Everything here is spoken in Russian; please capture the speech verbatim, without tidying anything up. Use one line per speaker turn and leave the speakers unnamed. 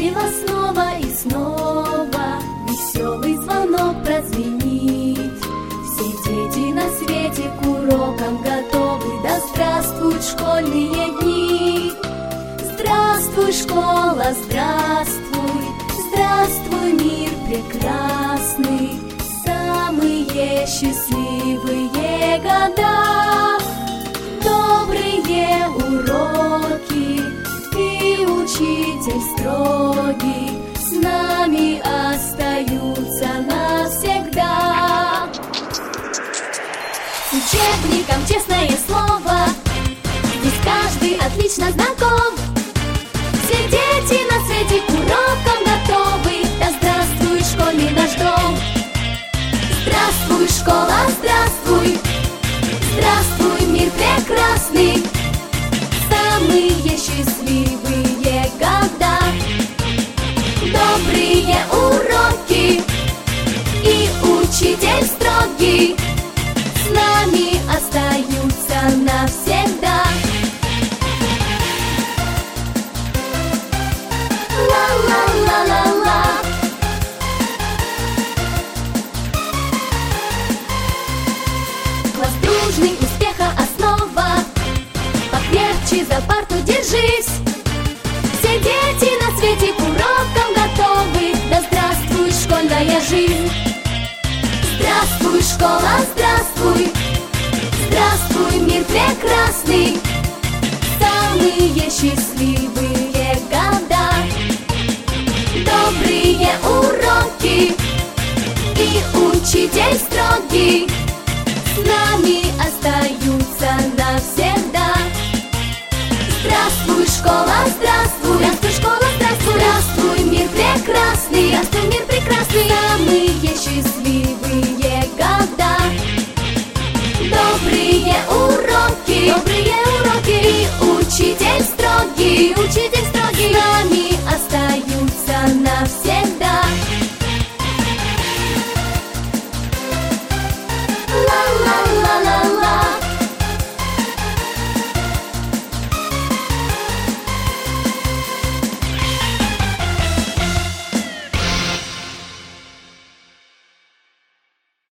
Мило снова и снова веселый звонок прозвенит. Все дети на свете к урокам готовы. Да здравствуют школьные дни! Здравствуй, школа, здравствуй, здравствуй, мир прекрасный, самые счастливые года, добрые уроки и учитель строгий с нами остаются навсегда. С учебником честное слово, здесь каждый отлично знаком. Все дети на свете к урокам готовы. Да здравствует школьный наш дом! Здравствуй, школа, здравствуй, здравствуй, мир прекрасный, самые счастливые года, добрые уроки и учитель строгий с нами остаются навсегда. Ла-ла-ла-ла-ла. Класс дружный, успеха основа, покрепче за парту держись. Все дети на свете к урокам готовы. Да здравствуй, школьная жизнь! Здравствуй, школа, здравствуй, здравствуй, мир прекрасный, самые счастливые года, добрые уроки и учитель строгий с нами остаются навсегда. Здравствуй, школа, здравствуй, здравствуй, школа, здравствуй, здравствуй, мир прекрасный, здравствуй, мир прекрасный, самые счастливые года, добрые уроки